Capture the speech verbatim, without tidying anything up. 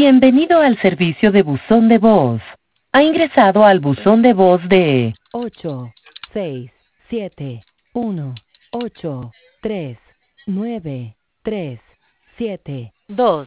Bienvenido al servicio de buzón de voz. Ha ingresado al buzón de voz de ocho, seis, siete, uno, ocho, tres, nueve, tres, siete. dos.